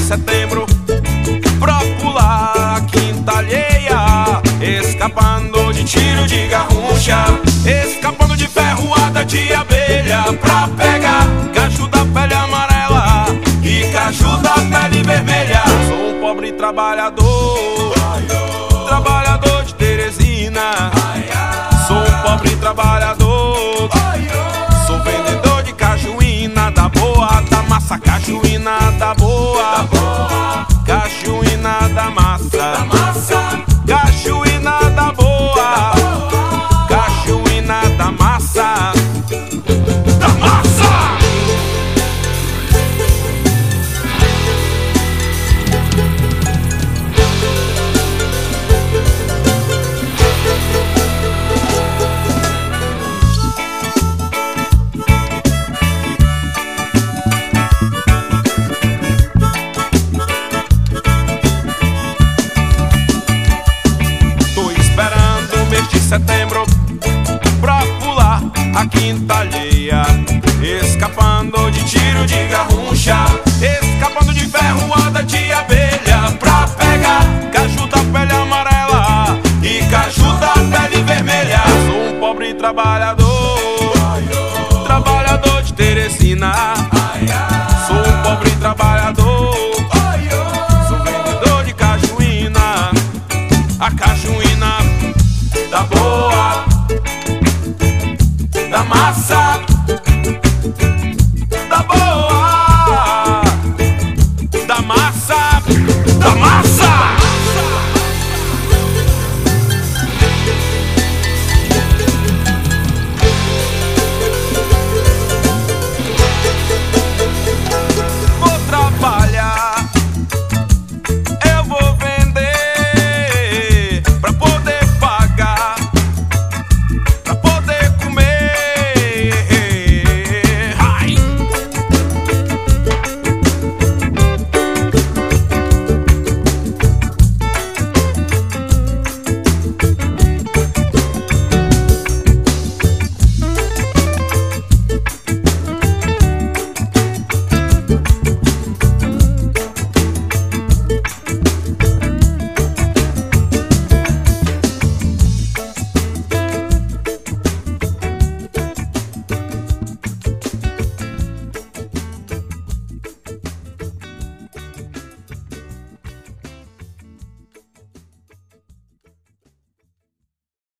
setembro pra pular a quinta alheia, escapando de tiro de garrucha, escapando de ferroada de abelha, pra pegar caju da pele amarela e caju da pele vermelha. Sou um pobre trabalhador, trabalhador de Teresina. Sou um pobre trabalhador, sou vendedor de cajuína da boa, da massa, cajuína da boa, cajuína da massa, cajuína da boa, cajuína da massa, da massa. Setembro pra pular a quinta alheia, escapando de tiro de garrucha, escapando de ferroada de abelha, pra pegar caju da pele amarela e caju da pele vermelha. Sou um pobre trabalhador,